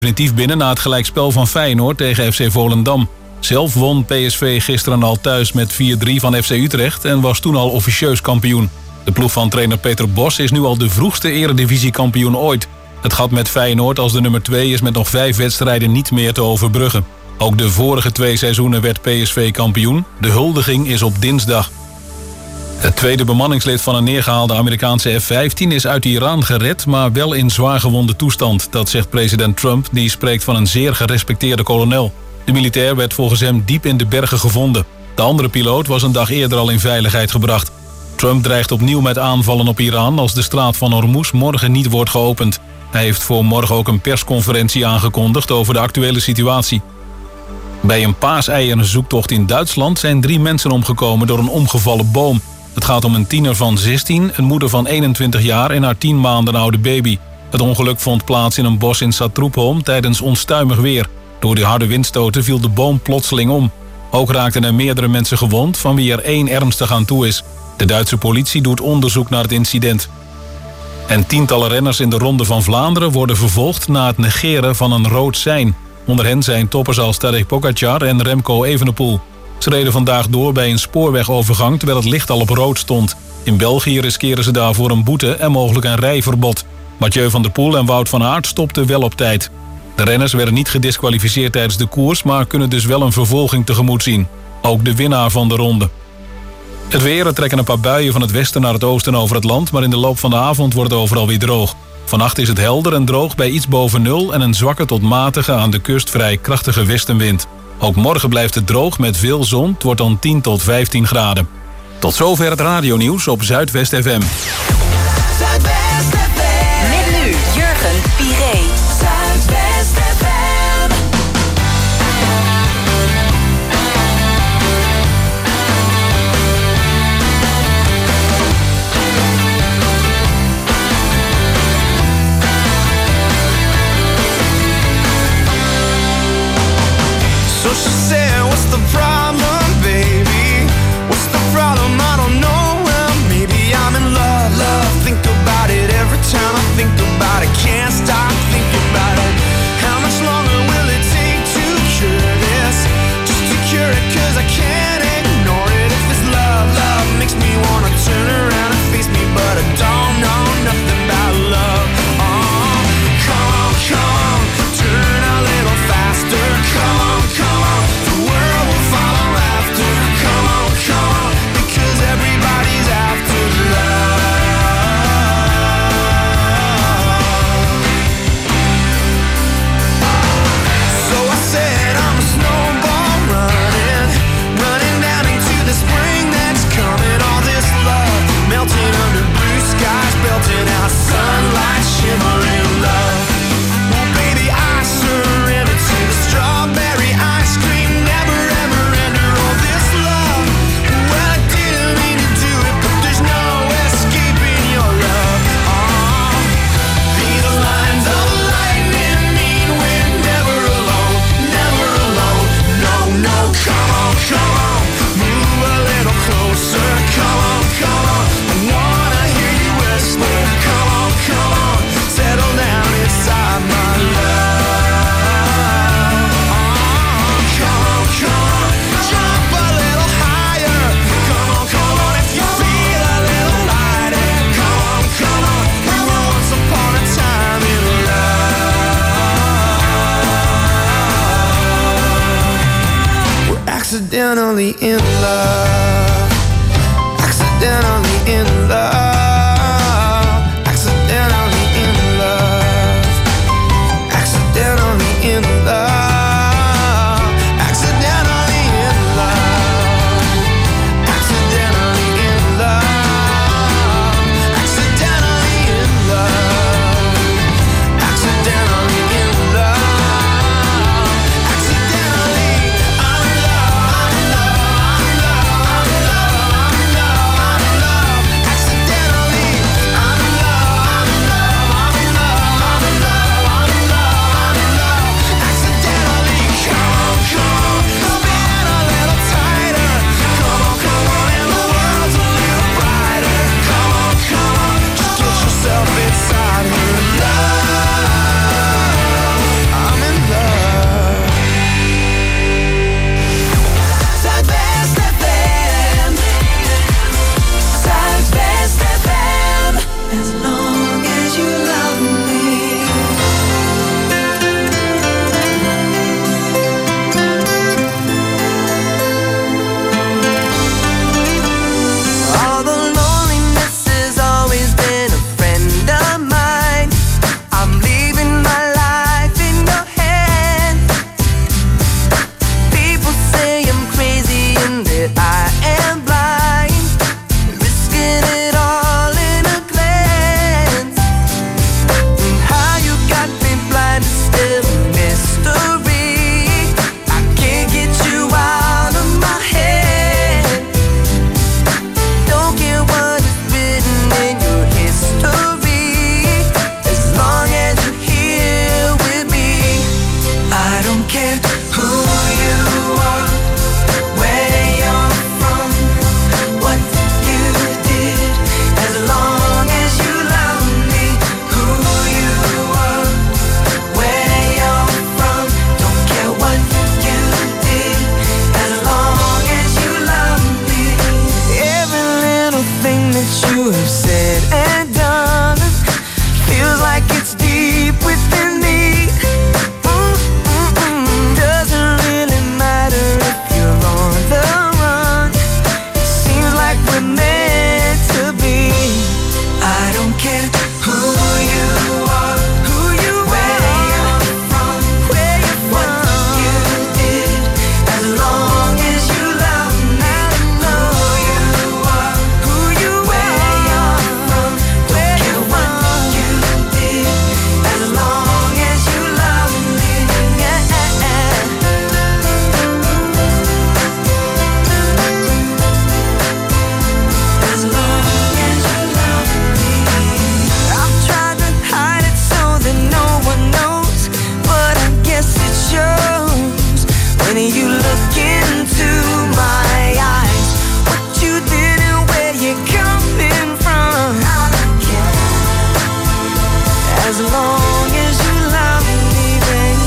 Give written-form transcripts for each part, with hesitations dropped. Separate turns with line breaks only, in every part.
definitief binnen na het gelijkspel van Feyenoord tegen FC Volendam. Zelf won PSV gisteren al thuis met 4-3 van FC Utrecht en was toen al officieus kampioen. De ploeg van trainer Peter Bos is nu al de vroegste eredivisiekampioen ooit. Het gat met Feyenoord als de nummer 2 is met nog 5 wedstrijden niet meer te overbruggen. Ook de vorige 2 seizoenen werd PSV kampioen. De huldiging is op dinsdag. Het tweede bemanningslid van een neergehaalde Amerikaanse F-15 is uit Iran gered, maar wel in zwaar gewonde toestand. Dat zegt president Trump, die spreekt van een zeer gerespecteerde kolonel. De militair werd volgens hem diep in de bergen gevonden. De andere piloot was een dag eerder al in veiligheid gebracht. Trump dreigt opnieuw met aanvallen op Iran als de straat van Hormuz morgen niet wordt geopend. Hij heeft voor morgen ook een persconferentie aangekondigd over de actuele situatie. Bij een paaseierenzoektocht in Duitsland zijn 3 mensen omgekomen door een omgevallen boom. Het gaat om een tiener van 16, een moeder van 21 jaar en haar 10 maanden oude baby. Het ongeluk vond plaats in een bos in Saartroepholm tijdens onstuimig weer. Door die harde windstoten viel de boom plotseling om. Ook raakten er meerdere mensen gewond, van wie er 1 ernstig aan toe is. De Duitse politie doet onderzoek naar het incident. En tientallen renners in de Ronde van Vlaanderen worden vervolgd na het negeren van een rood sein. Onder hen zijn toppers als Tadej Pogačar en Remco Evenepoel. Ze reden vandaag door bij een spoorwegovergang terwijl het licht al op rood stond. In België riskeren ze daarvoor een boete en mogelijk een rijverbod. Mathieu van der Poel en Wout van Aert stopten wel op tijd. De renners werden niet gediskwalificeerd tijdens de koers, maar kunnen dus wel een vervolging tegemoet zien. Ook de winnaar van de ronde. Het weer, er trekken een paar buien van het westen naar het oosten over het land, maar in de loop van de avond wordt het overal weer droog. Vannacht is het helder en droog bij iets boven 0 en een zwakke tot matige aan de kust vrij krachtige westenwind. Ook morgen blijft het droog met veel zon. Het wordt dan 10 tot 15 graden. Tot zover het radionieuws op Zuidwest FM.
Zuidwest FM. Met nu Jurgen Piré. Zuidwest FM.
So she said, what's the problem, baby? What's the problem? I don't know. Well, maybe I'm in love, love. Think about it every time I think about it. Can't stop thinking about it. How much longer will it take to cure this? Just to cure it, 'cause I can't ignore it. If it's love, love makes me wanna turn around and face me, but I don't know nothing about love. Oh, come on, turn a little faster. Come on, the world will follow after. Come on, because everybody's after love. So I said I'm a snowball running down into the spring that's coming. All this love melting under blue skies, belting out sunlight, shimmering love. Well, baby, I surrender to the strawberry ice cream. Never ever enter all this love. Well, I didn't mean to do it, but there's no escaping your love. Oh, these lines of lightning mean we're never alone, never alone. No, no, come on, move a little closer. Come on, I wanna hear you whisper. Come on, settle down inside my love. Oh, come on, jump a little higher. Come on, if you feel a little lighter. Come on, we were once upon a time in love. We're accidentally in love. Accidentally in love. Accidentally in love. Accidentally in love. Accidentally in love. Accidentally in love. Accidentally in love. Accidentally in love. Accidentally, I'm in love. I'm in love. I'm in love. I'm in love. I'm in love. don't care who you are, where you're from, what you did, as long as you love me. Who you are, where you're from, don't care what you did, as long as you love me. Every little thing that you have said and done feels like it's deep within me. Doesn't really matter if you're on the run. It seems like we're meant to be. I don't care who you are, who you where you're from, where you're from, what you did, as long as you love me. Who you are, who you where you're from, don't care what you did, as long as you love me. Yeah. As long as you love me. I've tried to hide it so that no one knows, but I guess it shows when you look into my eyes. What you did and where you're coming from, I don't care, as long as you love me, baby.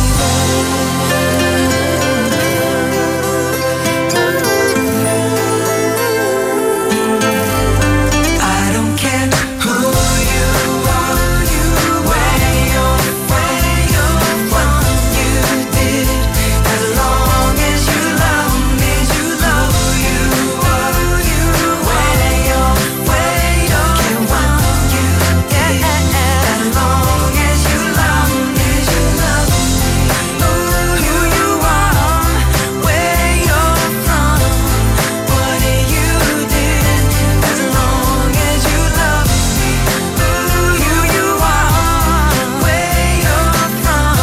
I don't care who you are, where you're from, what you did, as long as you love me. Who you are, where you're from, don't care what you did, as long as you love me. Who you are, where you're from, what you did, as long as you love me. Who you are, where you're from,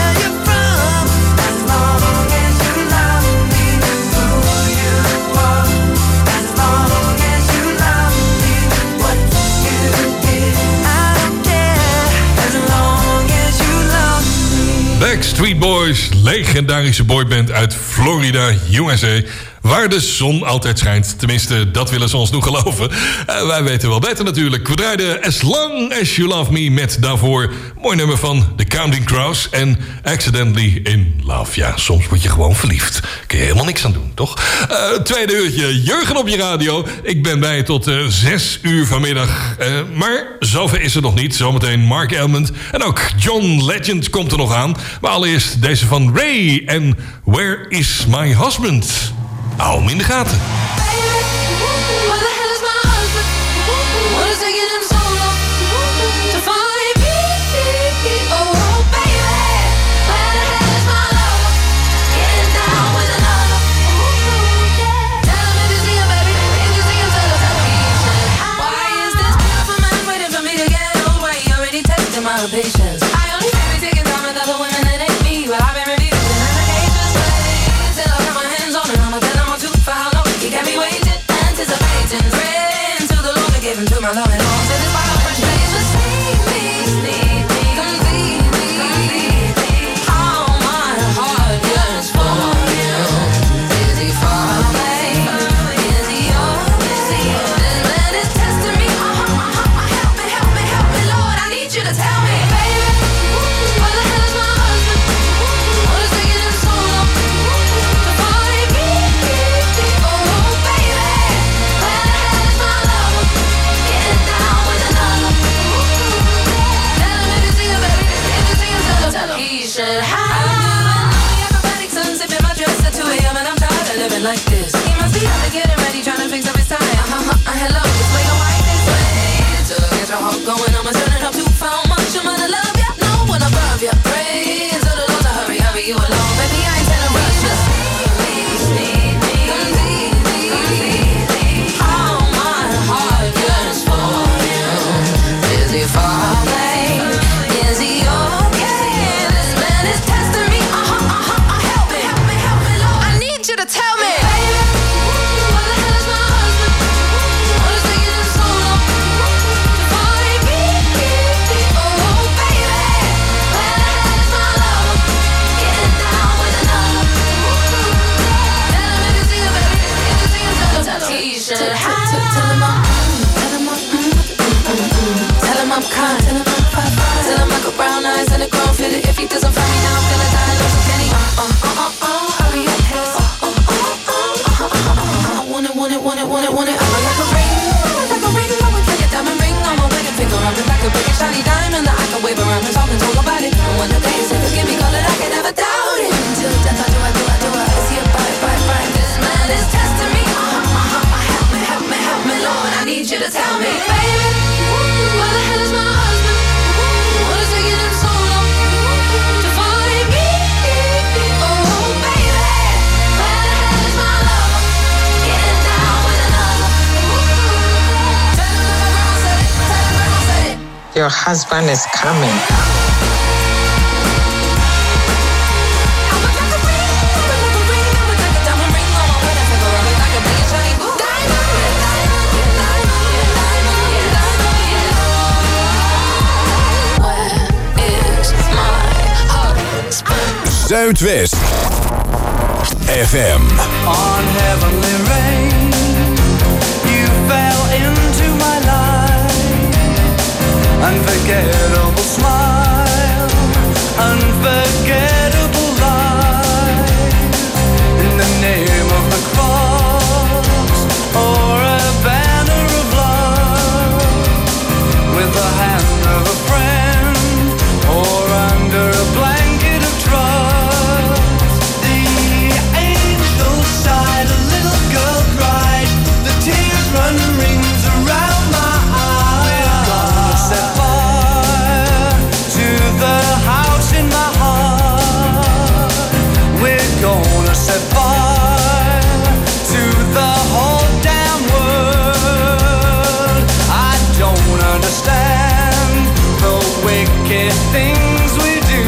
as long as you love me. Who you are, as long as you love me. What you did, I don't care, as long as you love me.
Backstreet Boys, legendarische boyband uit Florida, USA. Waar de zon altijd schijnt. Tenminste, dat willen ze ons nog geloven. Wij weten wel beter natuurlijk. We draaiden As Long As You Love Me met daarvoor mooi nummer van The Counting Crows en Accidentally In Love. Ja, soms word je gewoon verliefd. Kun je helemaal niks aan doen, toch? Tweede uurtje, Jurgen op je radio. Ik ben bij je tot 6 uur vanmiddag. Maar zover is het nog niet. Zometeen Mark Elmond en ook John Legend komt er nog aan. Maar allereerst deze van Ray en Where Is My Husband? Hou hem in de gaten.
Patience. I only be taking time with other women that ain't me, but I've been reviewing allegations. Till I got my hands on it, I'ma tell him I'm too for how long he got me waiting, anticipating, praying to the Lord to give him to my love and all. So this why I'm fresh face, just need me, completely. All my heart yearns for you. Is he far away? Is he yours? This man is testing me. Help me, Lord, I need you to tell me. Like this, he must be out there getting ready, trying to fix up his tie. Hello, this way, don't like this way. To get your heart going, I'ma turn it up too far. Much I'm gonna love ya, no one above ya. Praise to the Lord to hurry you along, baby. I ain't telling rush, just completely. All my heart yearns for you. Is he far away? Is he okay? This man is testing me. Help me, Lord. I need you to tell me. Baby, it. If he doesn't find me now, I'm gonna die. Love can he? Hurry up, head. Want it. I'm like a ring. I would like a diamond ring on my wedding finger. I'm just like a big shiny diamond that I can wave around and talk and talk about it. And when the day is if give me call it, I can never doubt it. Until death, I do. Is he a bite? This man is testing me. Help me, Lord. I need you to tell me, baby. Where the hell is my husband? What is taking him so long to find me? Oh, baby, where the hell is my lover? Getting down with another. Tell him that my grandma said it.
Your husband is coming.
Zuidwest FM.
On heavenly rain, you fell into my life. Unforgettable smile, unforgettable life. In the name of the cross, or a banner of love, with the hand of a friend, or under a blanket of trust. The angels sighed, a little girl cried, the tears run rings around my eyes. We're gonna set fire to the house in my heart. We're gonna set fire to the whole damn world. I don't understand the wicked things we do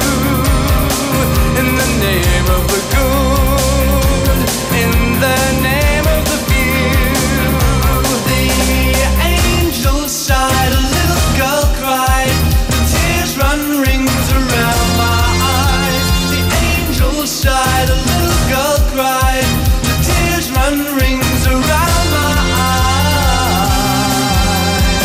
in the name of the good, in the name of the few. The angels sighed, a little girl cried, the tears run rings around my eyes. The angels sighed, a little girl cried, the tears run rings around my eyes.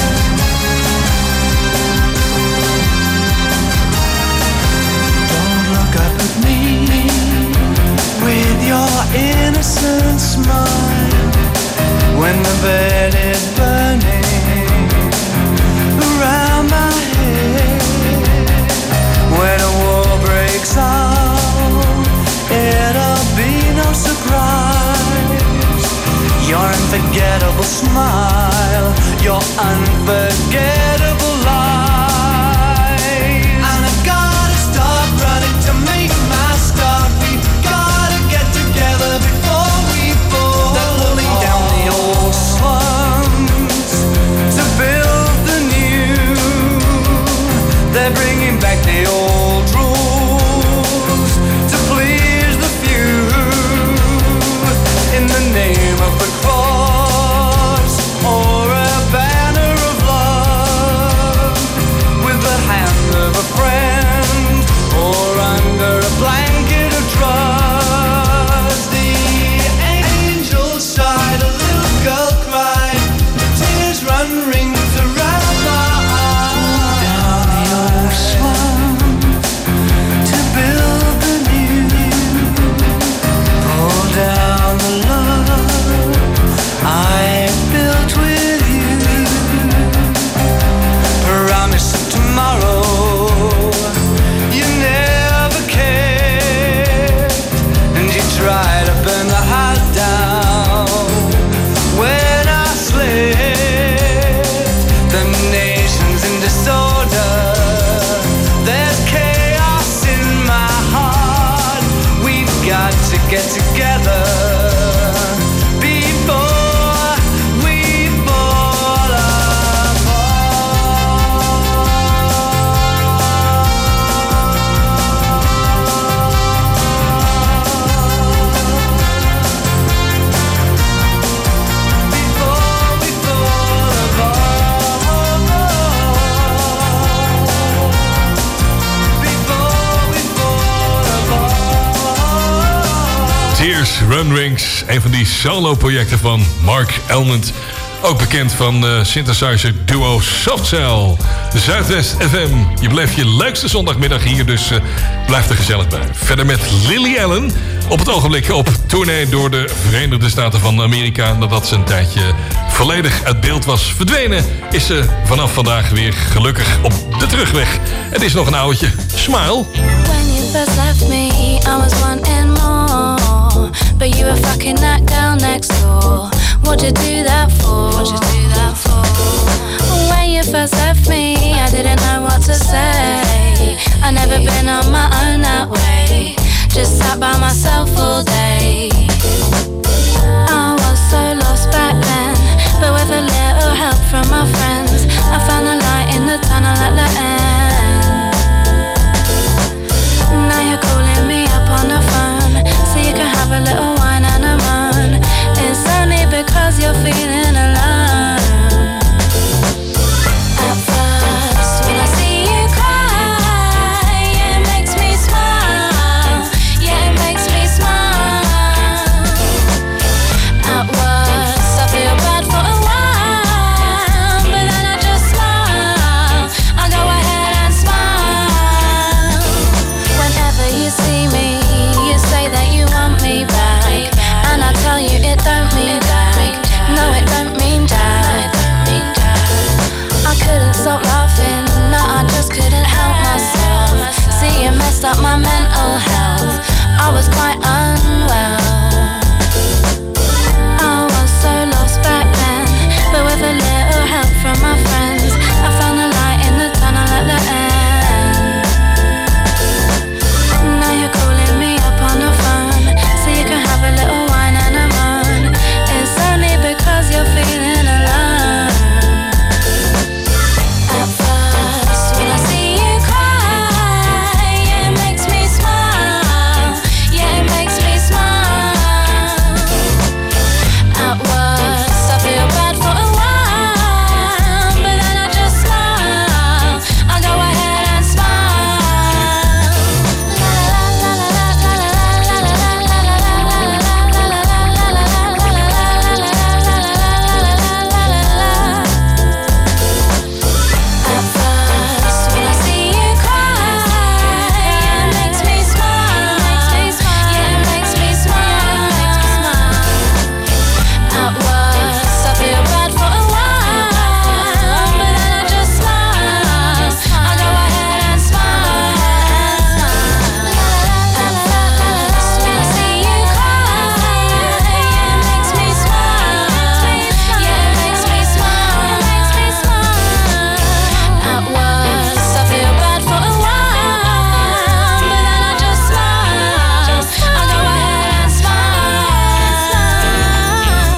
Don't look up at me with your innocent smile when the bed is burning around my head. When a war breaks out, it'll be no surprise. Your unforgettable smile, your unforgettable lies. And I've gotta stop running to make my start. We've gotta get together before we fall. They're pulling down the old slums to build the new. They're bringing back the old rules to please the few. In the name of the cross, or a banner of love, with the hand of a friend, or under a blanket of trust. The angels sighed, a little girl cried, the tears run rings around my eyes. Down the old slums to build the new. Pull down the love I built with you. Promise of tomorrow you never cared, and you tried to burn the house down when I slept. The nation's in disorder, there's chaos in my heart. We've got to get together before we fall
Tears, Run Rings, een van die solo-projecten van Mark Elmond. Ook bekend van synthesizer duo Softcell. Zuidwest FM. Je blijft je leukste zondagmiddag hier, dus blijf er gezellig bij. Verder met Lily Allen. Op het ogenblik op tournee door de Verenigde Staten van Amerika. Nadat ze een tijdje volledig uit beeld was verdwenen, is ze vanaf vandaag weer gelukkig op de terugweg. Het is nog een oudje. Smile.
When you first left me, I was wanting more. But you were fucking that girl next door. What'd you do that for? When you first left me, I didn't know what to say. I never been on my own that way. Just sat by myself all day. I was so lost back then, but with a little help from my friends, I found the light in the tunnel at the end. Now you're calling me up on the phone, so you can have a little wine and a moan. It's only because you're feeling alone. At first, when I see you cry, yeah, it makes me smile. Yeah, it makes me smile. At worst, I feel bad for a while, but then I just smile. I go ahead and smile. Whenever you see me, you say that you want me back, and I tell you it don't mean back. No, it don't mean that. I couldn't stop laughing, no, I just couldn't help myself. See, it messed up my mental health. I was quite unwell. I was so lost back then, but with a little help from my friends, I found the light in the tunnel at the end. Now you're calling me up on the phone, so you can have a little wine and a moan. It's only because you're feeling alone. At first, when I see you cry, yeah, it makes me smile. Yeah, it makes me smile. At worst, I feel bad for a while, but then I just smile. I go ahead and smile. La la la la la la la la la At first, when I see you cry, yeah, it makes me smile. Yeah, it makes me smile. At worst, I feel bad for a while, but then I just smile. I go ahead and smile. At first, when I see you cry, yeah, it makes me smile. Yeah, it makes me smile. At worst, I feel bad for a while, but then I just smile. I go ahead and smile.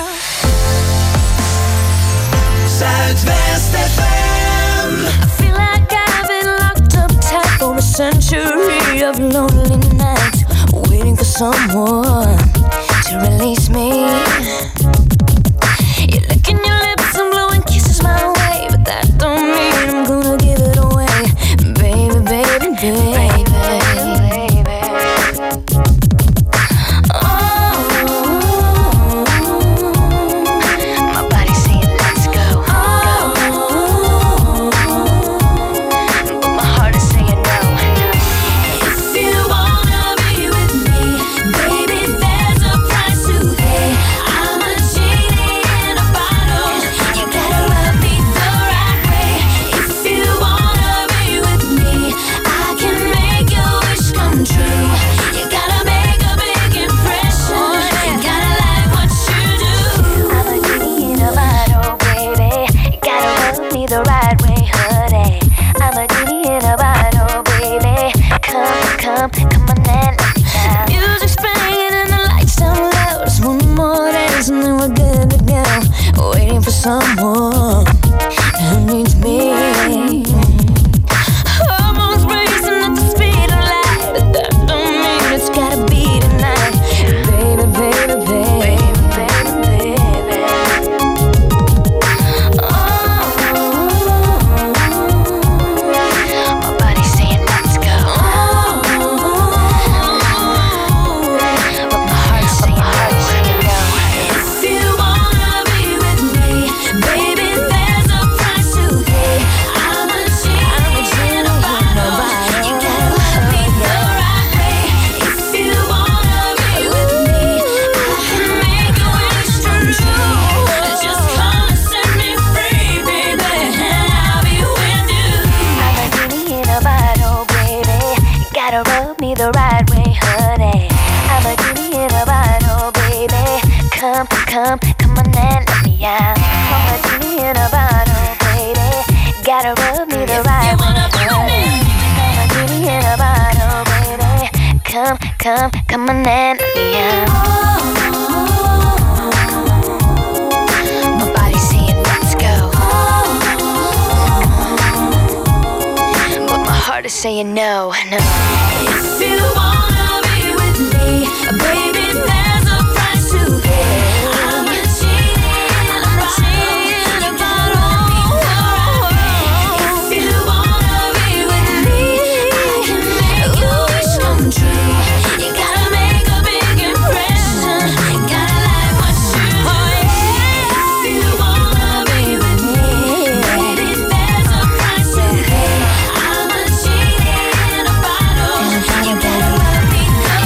Zuidwest FM.
I feel like I've been locked up tight for a century of lonely nights, waiting for someone to release me. You're licking your lips and blowing kisses my way, but that don't mean I'm gonna give it away, baby, baby, baby. Oh, my body's saying let's go. But my heart is saying no. If you wanna be with me, baby, there's a price to pay. I'm a genie in a bottle. You gotta rub me the right way. If you wanna be with me, I can make your wish come true. You gotta make a big impression. You gotta like what you do. I'm a genie in a bottle, baby. You gotta rub me the right way, honey. I'm a genie in a bottle, baby. Come on and now. Music's playing and the lights down low. Just one more dance and then we're good to go. Waiting for someone who needs me. Hormones racing at the speed of light, but that don't mean it's gotta be tonight, baby, baby, baby, baby, baby. Oh, my body's saying let's go. But my heart's saying no. If you wanna be with me, somebody. I'm a genie in a bottle, baby. Come on and let me out. I'm a genie in a bottle, baby. Gotta rub me the right way. I'm a genie in a bottle, baby. Come on and let me out. My body's saying let's go, but my heart is saying no.
If you wanna be with me, baby, there's a price to pay. I'm a genie in a bottle. If you wanna be with me, I can make your wish come true. You gotta make a big impression. Gotta like what you do. If you wanna be with me, baby, there's a price to pay. I'm a genie in a bottle. You gotta let me know.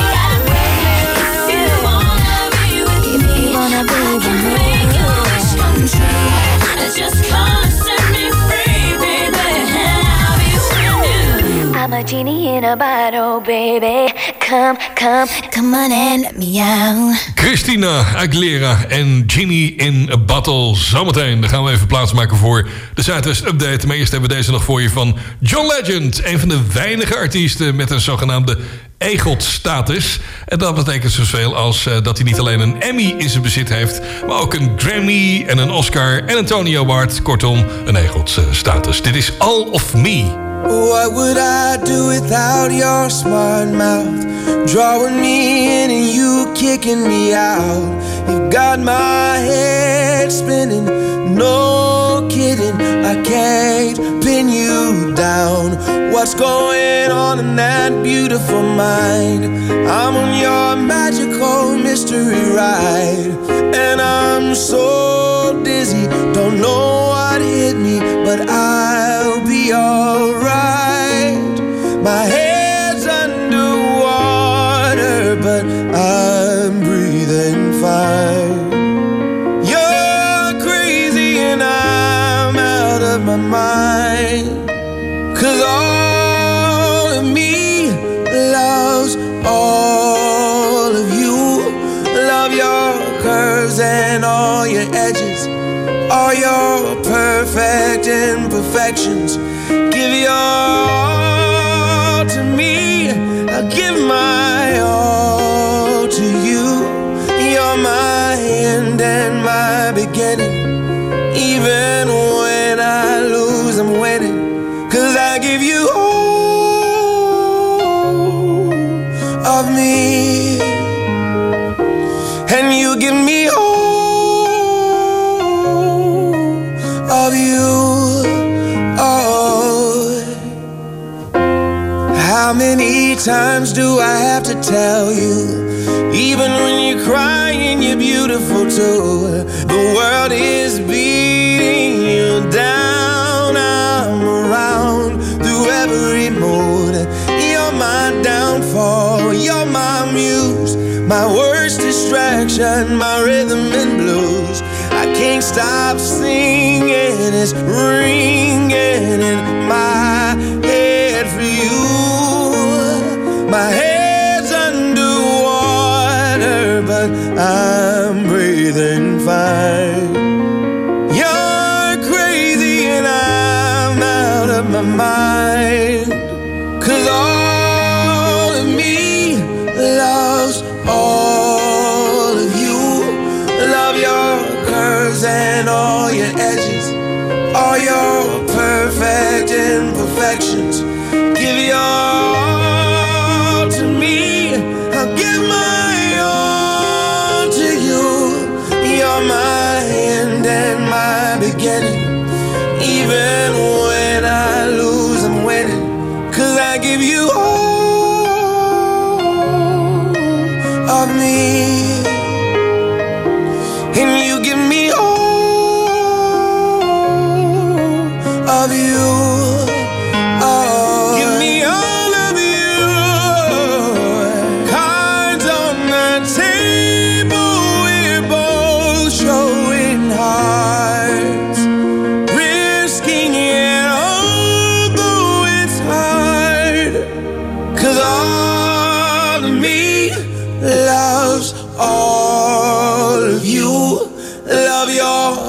If you wanna be with me, I can make your wish come true. Just come and set me free, baby, and I'll be with you.
I'm a genie in a bottle, baby. Come on and let me out.
Christina Aguilera en Genie in a Bottle. Zometeen, dan gaan we even plaatsmaken voor de Zuidwest Update. Maar eerst hebben we deze nog voor je van John Legend. Een van de weinige artiesten met een zogenaamde EGOT-status. En dat betekent zoveel als dat hij niet alleen een Emmy in zijn bezit heeft, maar ook een Grammy en een Oscar en een Tony Award. Kortom, een EGOT-status. Dit is All of Me.
What would I do without your smart mouth? Drawing me in and you kicking me out. You got my head spinning, no kidding. I can't pin you down. What's going on in that beautiful mind? I'm on your magical mystery ride, and I'm so dizzy, don't know what hit me, but I'll be alright. My head's underwater, but I'm breathing fine. You're crazy and I'm out of my mind, 'cause all of me loves all of you. Love your curves and all your edges, all your perfect imperfections. Give your all to me, I'll give my all to you. You're my end and my beginning. Even when I lose, I'm winning, 'cause I give you all of me, and you give me all of you. Oh, how many times do I have to tell you? Even when you're crying, you're beautiful too. The world is beating you down. I'm around through every mood. You're my downfall, you're my muse, my worst distraction, my rhythm and blues. I can't stop singing, it's ringing in my head for you. My head's underwater, but I'm breathing fine. You're crazy and I'm out of my mind, 'cause all of me loves all of you. Love your curves and all your edges, all your perfect imperfections. Give your all to me, I'll give my all to you. You're my end and my beginning. Even when I lose, I'm winning, 'cause I give you all of me, and you give me all of you. Oh, give me all of you. Cards on the table, we're both showing hearts, risking it although it's hard, 'cause all of me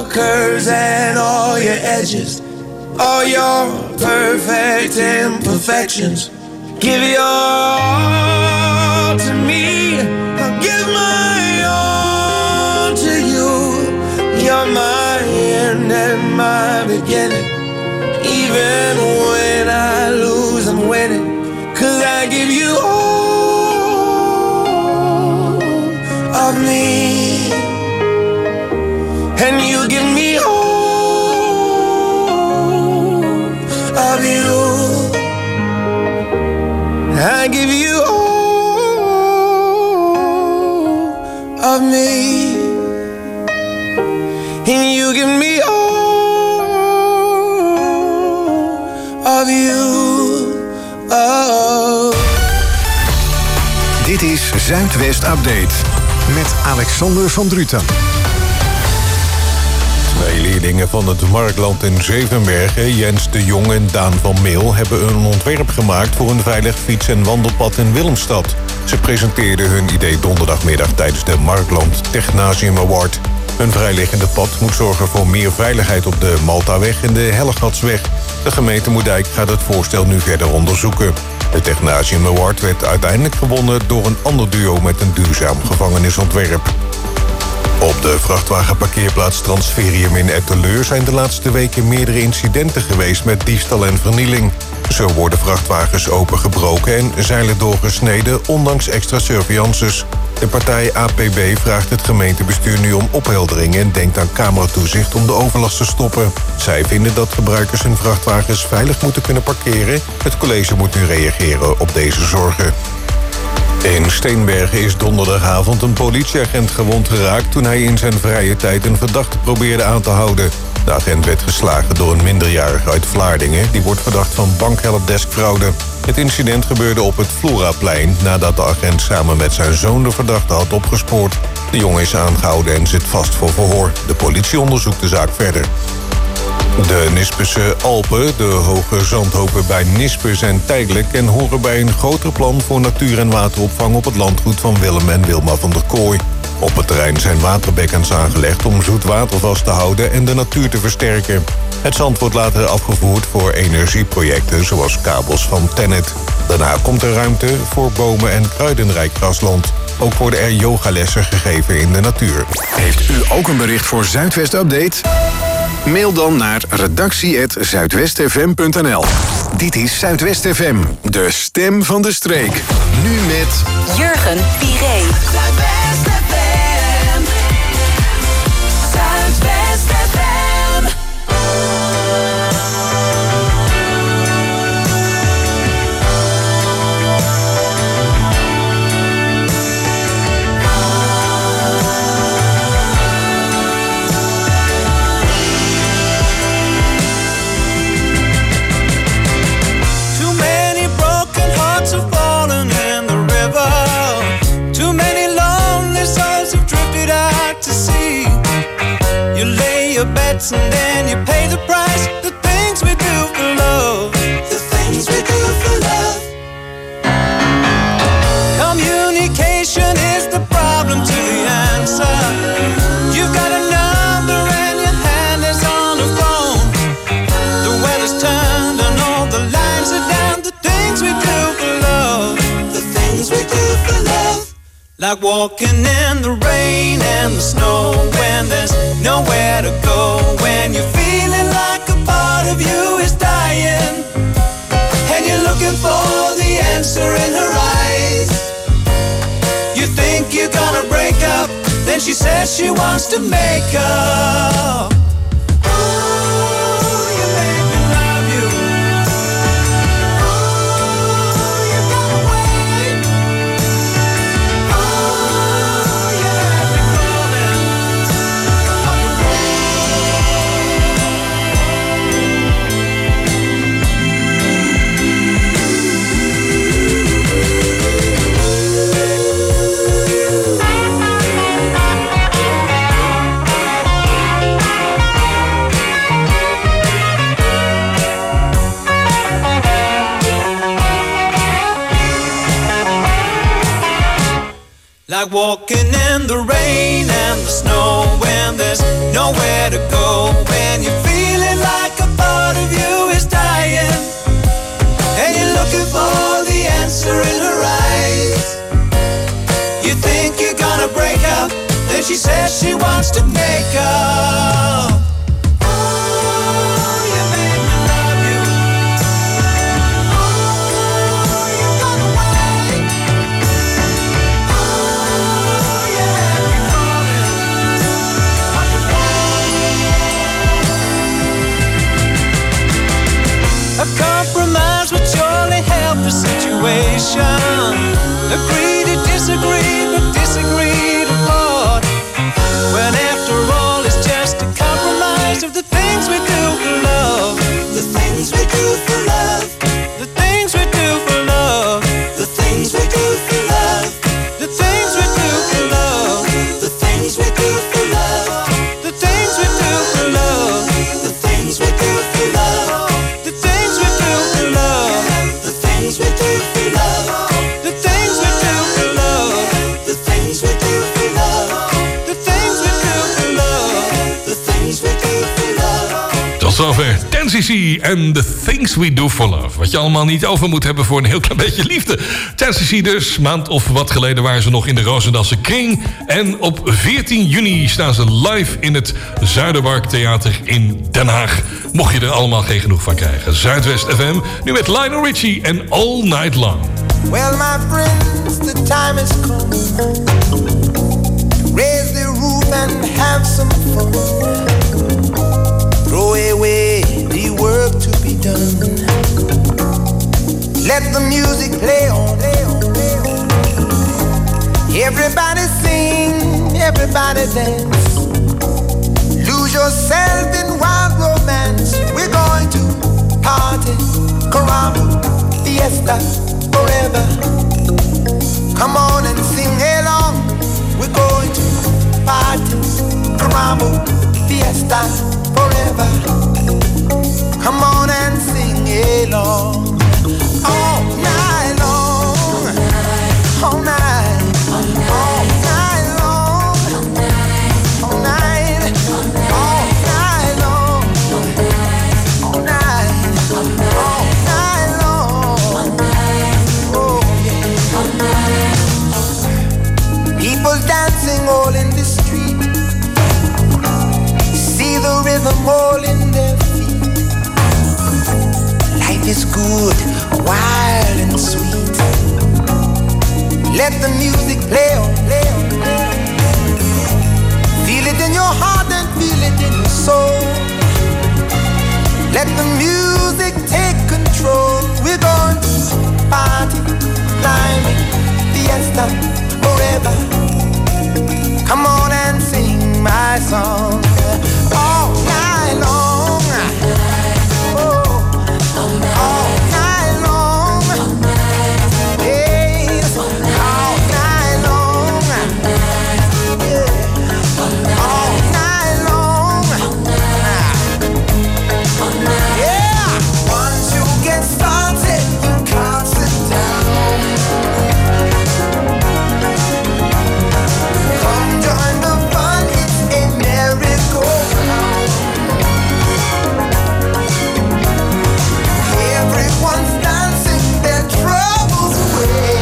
curves and all your edges, all your perfect imperfections. Give your all to me, I'll give my all to you. You're my end and my beginning. Even when I lose, I'm winning. 'Cause I give you all of me, and you give me all of you. I give you all of me, and you give me all of you. Oh.
Dit is Zuidwest Update met Alexander van Druten.
Twee leerlingen van het Markland in Zevenbergen, Jens de Jong en Daan van Meel, hebben een ontwerp gemaakt voor een veilig fiets- en wandelpad in Willemstad. Ze presenteerden hun idee donderdagmiddag tijdens de Markland Technasium Award. Een vrijliggende pad moet zorgen voor meer veiligheid op de Maltaweg en de Hellegatsweg. De gemeente Moerdijk gaat het voorstel nu verder onderzoeken. De Technasium Award werd uiteindelijk gewonnen door een ander duo met een duurzaam gevangenisontwerp. Op de vrachtwagenparkeerplaats Transferium in Etteleur zijn de laatste weken meerdere incidenten geweest met diefstal en vernieling. Zo worden vrachtwagens opengebroken en zeilen doorgesneden, ondanks extra surveillances. De partij APB vraagt het gemeentebestuur nu om opheldering en denkt aan cameratoezicht om de overlast te stoppen. Zij vinden dat gebruikers hun vrachtwagens veilig moeten kunnen parkeren. Het college moet nu reageren op deze zorgen. In Steenbergen is donderdagavond een politieagent gewond geraakt toen hij in zijn vrije tijd een verdachte probeerde aan te houden. De agent werd geslagen door een minderjarige uit Vlaardingen. Die wordt verdacht van bankhelpdeskfraude. Het incident gebeurde op het Floraplein nadat de agent samen met zijn zoon de verdachte had opgespoord. De jongen is aangehouden en zit vast voor verhoor. De politie onderzoekt de zaak verder. De Nispense Alpen, de hoge zandhopen bij Nispen, zijn tijdelijk en horen bij een groter plan voor natuur- en wateropvang op het landgoed van Willem en Wilma van der Kooi. Op het terrein zijn waterbekkens aangelegd om zoet water vast te houden en de natuur te versterken. Het zand wordt later afgevoerd voor energieprojecten zoals kabels van Tennet. Daarna komt er ruimte voor bomen en kruidenrijk grasland. Ook worden er yogalessen gegeven in de natuur.
Heeft u ook een bericht voor Zuidwest Update? Mail dan naar redactie@zuidwestfm.nl. Dit is Zuidwest FM, de stem van de streek. Nu met
Jurgen Piree.
Zuidwest FM. Zuidwest FM.
Too many broken hearts have fallen in the river. Too many lonely souls have drifted out to sea. You lay your bets and then you pay the price. The things we do for love. The things we do for love. Communication is the problem to the answer. You've got a number and your hand is on the phone. The weather's turned and all the lines are down. The things we do for love. The things we do for love. Like walking in the rain and the snow when there's nowhere to go. When you're feeling like a part of you is dying. And you're looking for the answer in her eyes. You think you're gonna break up. Then she says she wants to make up. Ooh, you make me love you. Ooh, you gotta wait. Ooh, you have me calling. Like walking in the rain and the snow when there's nowhere to go. When you're feeling like a part of you is dying and you're looking for the answer in her eyes. You think you're gonna break up, then she says she wants to make up. A compromise would surely help the situation. Agree to disagree, but disagree to part. When after all it's just a compromise of the things we do for love. The things we do for love. The things we do for love. The things we do for love. The things we do for love. The things we do for love. The things we do for love. The things we do for love. The things we do for love. The things we do for love. The things we do for love. The things we do for love. The things we do for love. The things we do for love.
Tot zover 10cc en The Things We Do For Love. Wat je allemaal niet over moet hebben voor een heel klein beetje liefde. 10cc dus, maand of wat geleden waren ze nog in de Roosendahlse Kring. En op 14 juni staan ze live in het Zuiderpark Theater in Den Haag. Mocht je er allemaal geen genoeg van krijgen. Zuidwest FM, nu met Lionel Richie en All Night Long.
Well, my friends, the time has come. Raise the roof and have some fun. Throw away the work to be done. Let the music play on. Everybody sing, everybody dance. Lose yourself in wild romance. We're going to party, caramba, fiesta, forever. Come on and sing along. We're going to party, caramba, fiesta, forever. Come on and sing along. All night long. All night. All night long. All night. All night long. All night. All night long. Oh yeah. People dancing all in the street. See the rhythm all in their feet. Life is good, wild and sweet. Let the music play on. Feel it in your heart and feel it in your soul. Let the music take control. We're going to party, climbing, fiesta, forever. Come on and sing my song. All night long. Oh, all night long. Yes, all night long. Yeah, all night long. Yeah, once you get started, you can't sit down. Come join the fun, it's a merry-go-round. Everyone's dancing their troubles away.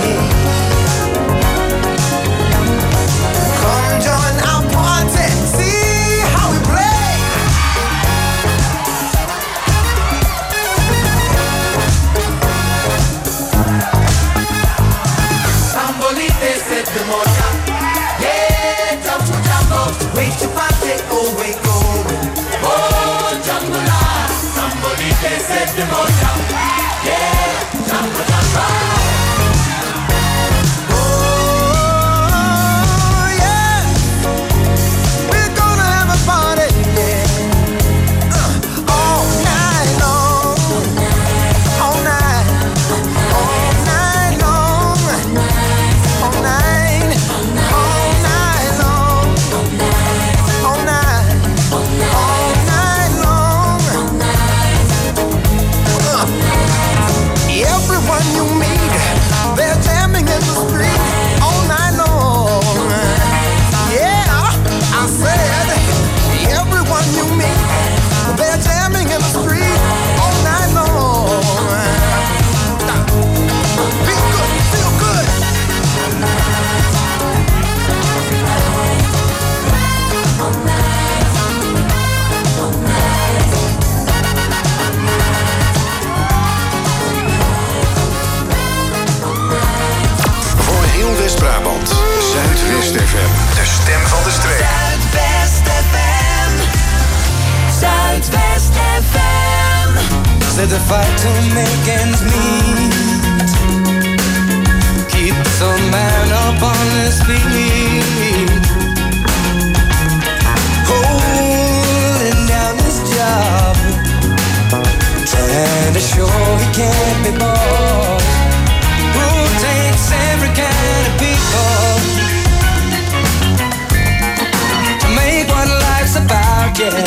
Come join our party, see how we play. Sambolite set the motor. Yeah, jumbo, wait to party, oh wait, go. Oh, jambola, Sambolite set the motor. Yeah, jambo. Oh, yeah, we're gonna have a party, yeah. All night long, all night, all night long, all night, all night long, all night, all night long. Everyone you meet
Brabant. Zuidwest FM. De stem van de streek.
Zuidwest FM. Zuidwest FM.
Said the fight to make ends meet keeps a man up on his feet, holding down his job, trying to show he can't be bought. Who takes every kind of people to make what life's about, yeah.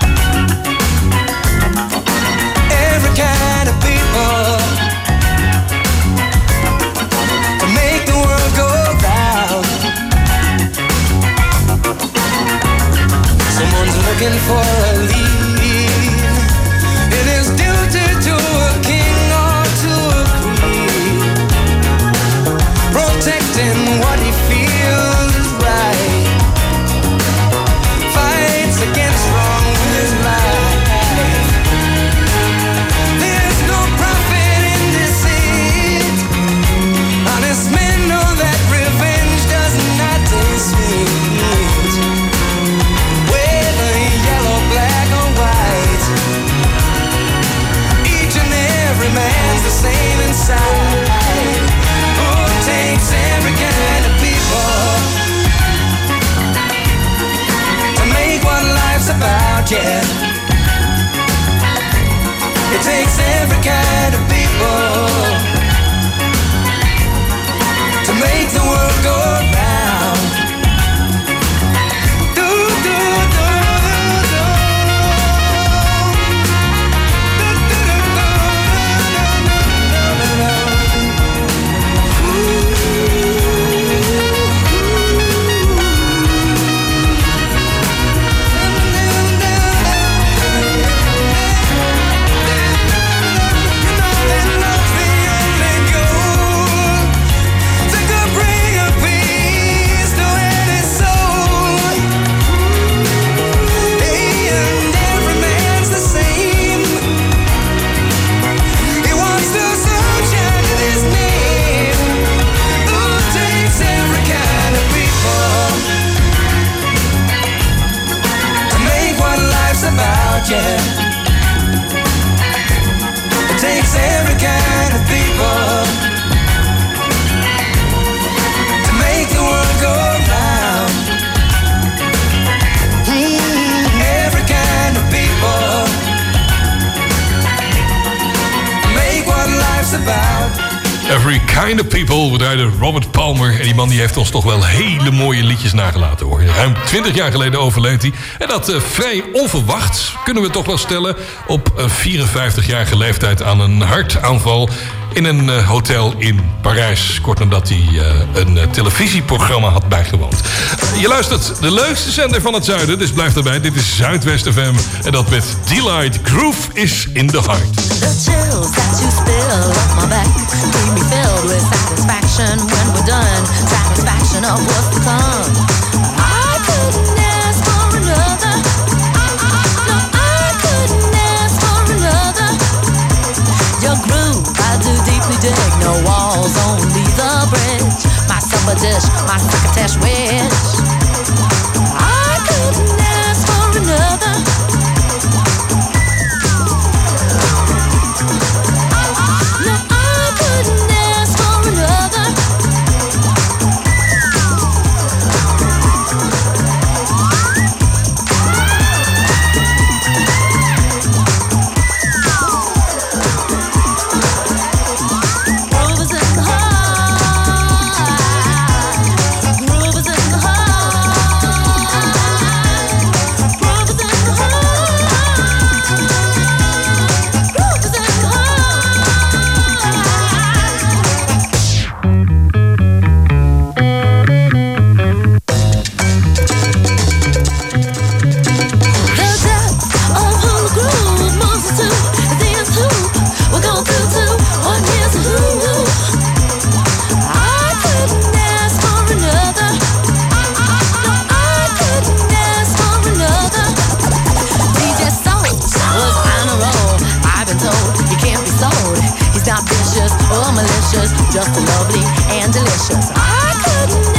Every kind of people to make the world go round. Someone's looking for a lead in his duty to a king or to a queen, protecting what he feels is right, fights against wrong with his life. There's no profit in deceit. Honest men know that revenge does not taste sweet. Whether yellow, black or white, each and every man's the same inside. Who takes every kind of people to make what life's about, yeah. It takes every kind of people to make the world go round. Do, do, do, do. Do, do, about, yeah. It takes every kind of people to make the world go round. Every kind of people make what life's about.
Every Kind of People, we draaiden Robert Palmer. En die man die heeft ons toch wel hele mooie liedjes nagelaten, hoor. Ruim 20 jaar geleden overleed hij. En dat vrij onverwacht, kunnen we toch wel stellen. Op 54-jarige leeftijd aan een hartaanval in een hotel in Parijs. Kort nadat hij een televisieprogramma had bijgewoond. Je luistert de leukste zender van het zuiden, dus blijf erbij. Dit is Zuidwest FM en dat met Delight. Groove is in the heart.
The chills that you spill up my back leave me filled with satisfaction when we're done. Satisfaction of what's to come. I couldn't ask for another. No, I couldn't ask for another. Your groove, I do deeply dig. No walls, only the bridge. My supper dish, my crocketesh wish. I couldn't ask for another. Just lovely and delicious. I couldn't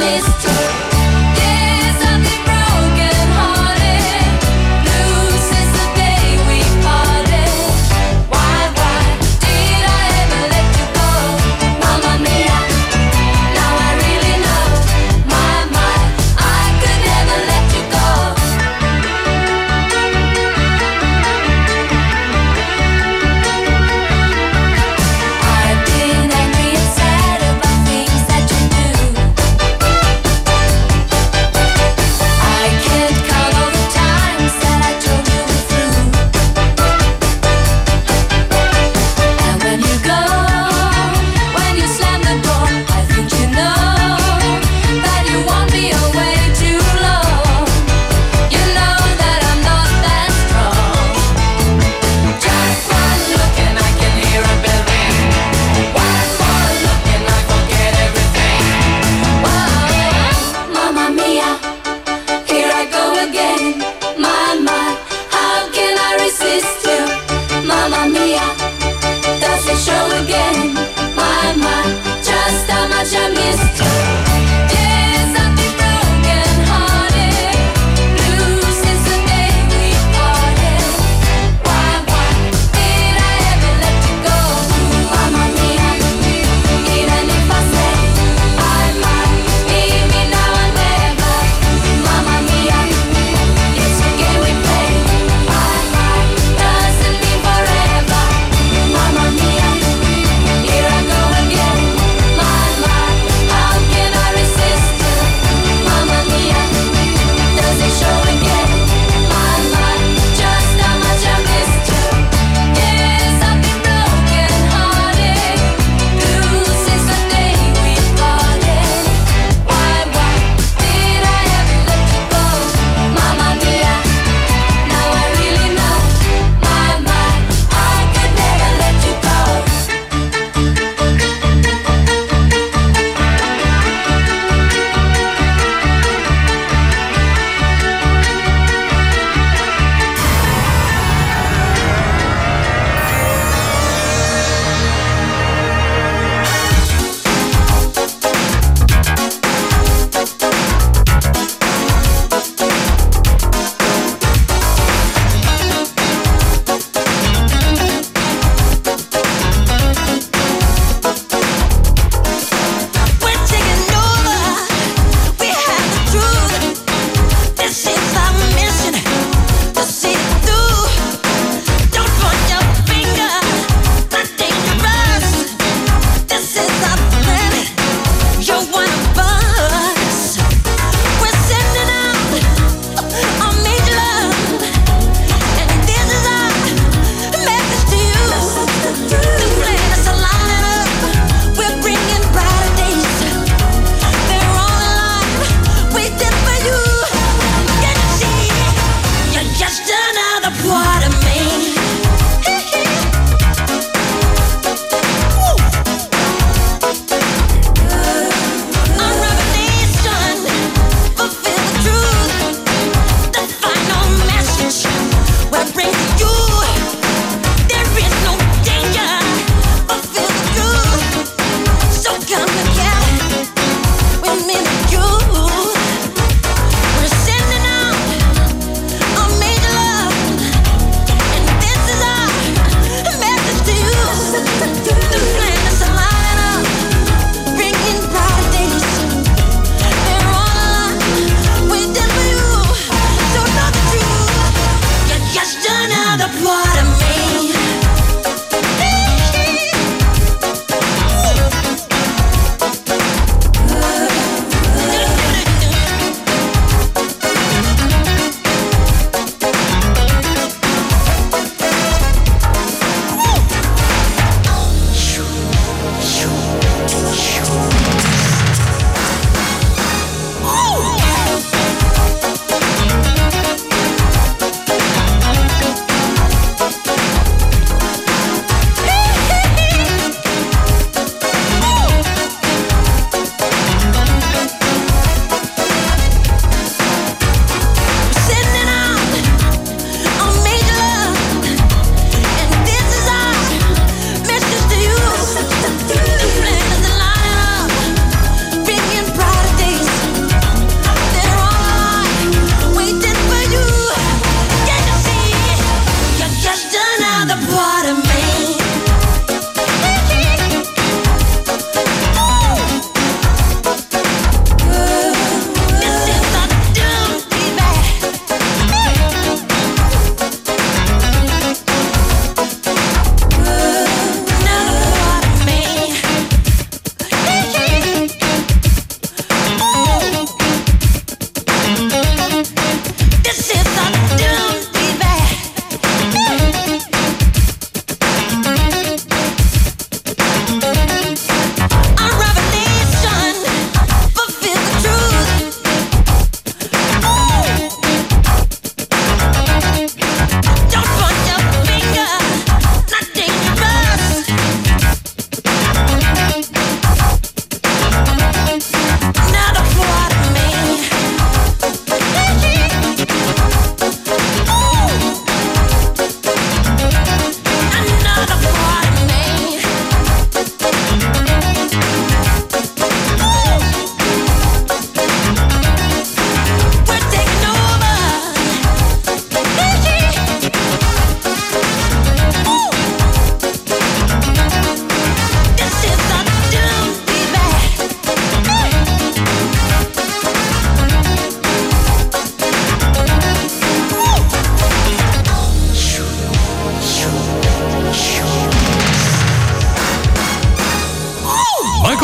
missed you. Yes, I've been broken hearted, blue since the day we parted. Why did I ever let you go? Mamma mia, now I really know. My, I could never let you go. I've been angry and sad about things that you do.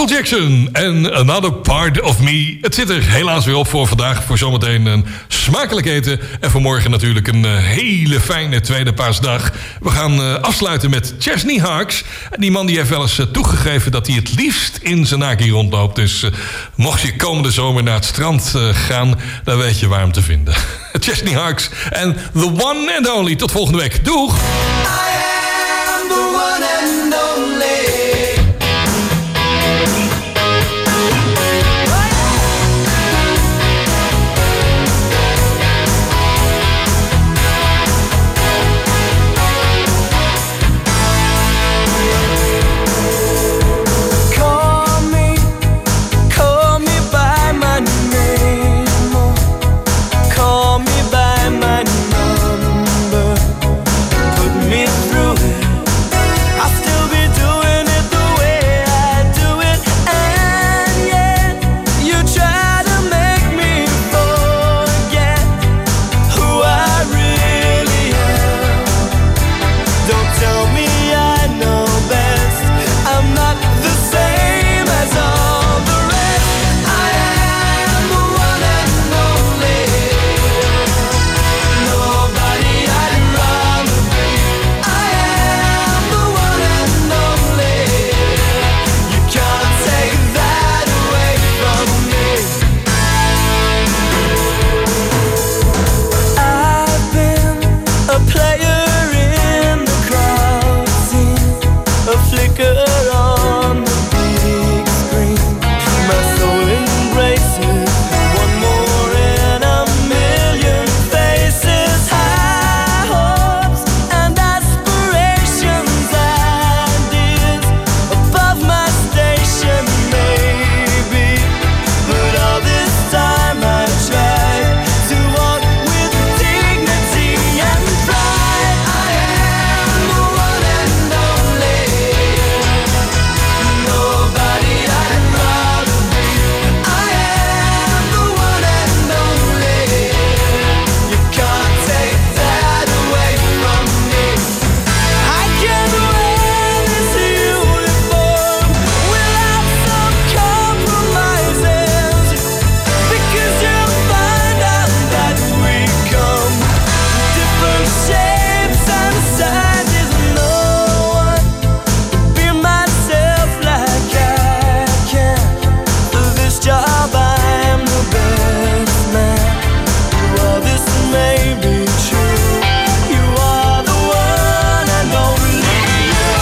Michael Jackson en Another Part of Me. Het zit er helaas weer op voor vandaag. Voor zometeen een smakelijk eten. En voor morgen natuurlijk een hele fijne tweede paasdag. We gaan afsluiten met Chesney Hawkes. En die man die heeft wel eens toegegeven dat hij het liefst in zijn naki rondloopt. Dus mocht je komende zomer naar het strand gaan, dan weet je waar hem te vinden. Chesney Hawkes en The One and Only. Tot volgende week. Doeg!
I am the one and only. Call me by my name. Call me by my number. Put me through it. I'll still be doing it the way I do it. And yet you try to make me forget who I really am. Don't tell me I know best. I'm not the same as all the rest. I am the one and only. Nobody I'd rather be. I am the one and only. You can't take that away from me. I've been a player in the crowd scene, a flicker on the big screen. My soul embraces one more in a million faces. High hopes and aspirations, ideas above my station maybe. But all this time I tried to walk with dignity and pride. I am the one and only. Nobody I'd rather be. I am the one and only. You can't take that away from me. I can wear this uniform without some compromises, because you'll find out that we come in different shapes and sizes. No one can be myself like I can. For this job I'm the best man. While this may be true, you are the one and only you.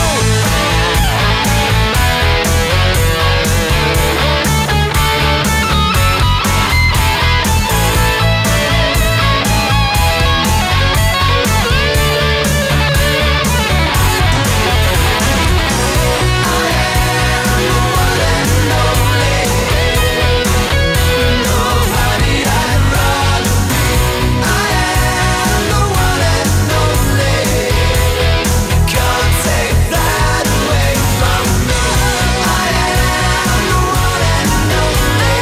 Nobody I'd rather be. I am the one and only. You can't take that away from me. I am the one and only.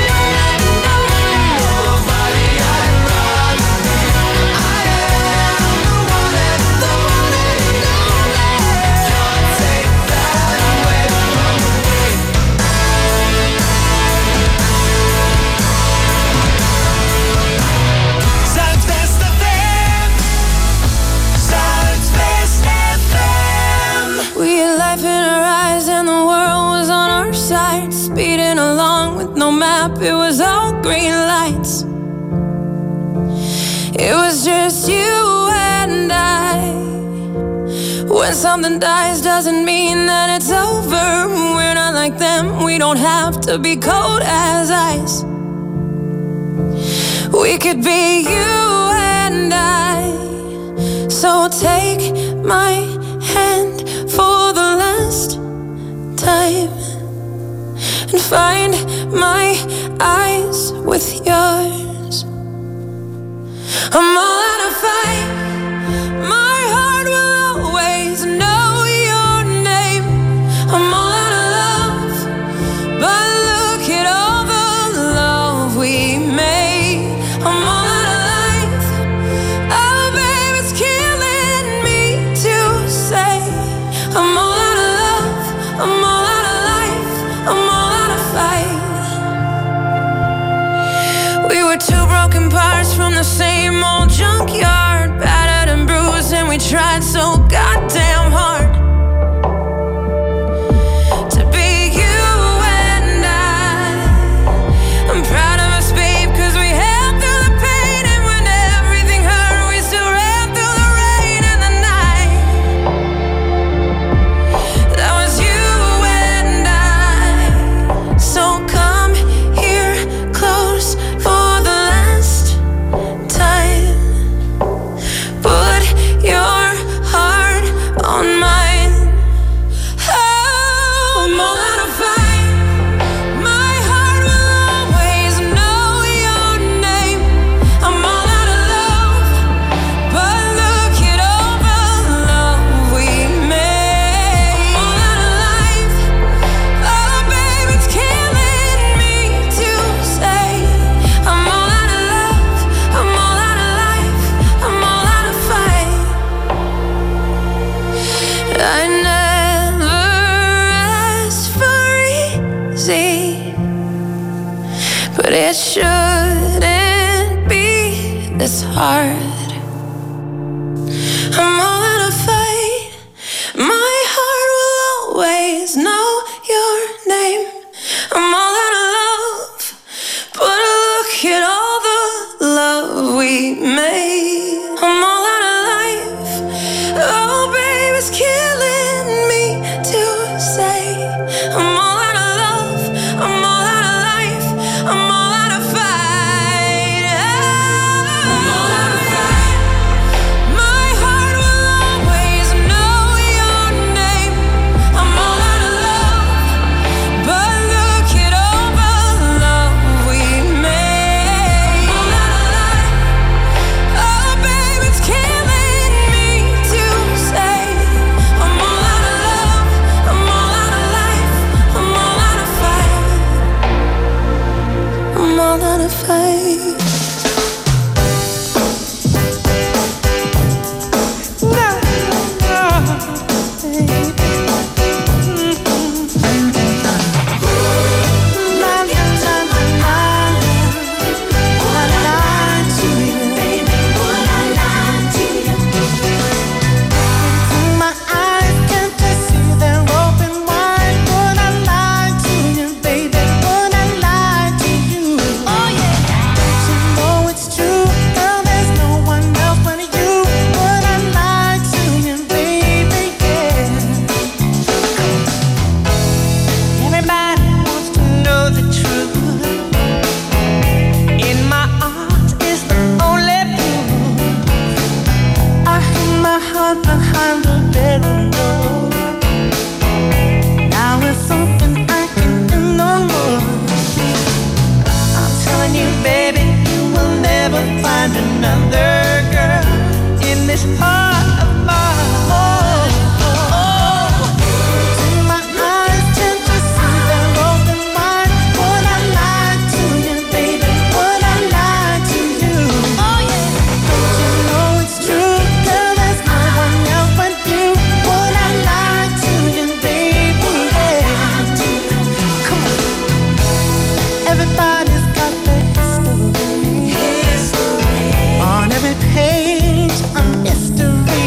Nobody I'd rather be. I am the one and only. Can't take that away from me. Zuidwest FM. Zuidwest FM.
We had life in our eyes and the world was on our side. Speeding along with no map, it was all green lights. It was just you and I. When something dies doesn't mean that it's over. We're not like them, we don't have to be cold as ice. We could be you and I. So take my hand for the last time and find my eyes with yours. I'm all out of fight. My heart will always know your name. I'm all out of love, but look at all the love we made. I'm all out of life. Oh, babe, it's killing me to say. I'm all out of love. I'm all out of life. I'm all
love behind the bedroom door. Now it's something I can't do no more. I'm telling you, baby, you will never find another girl in this heart.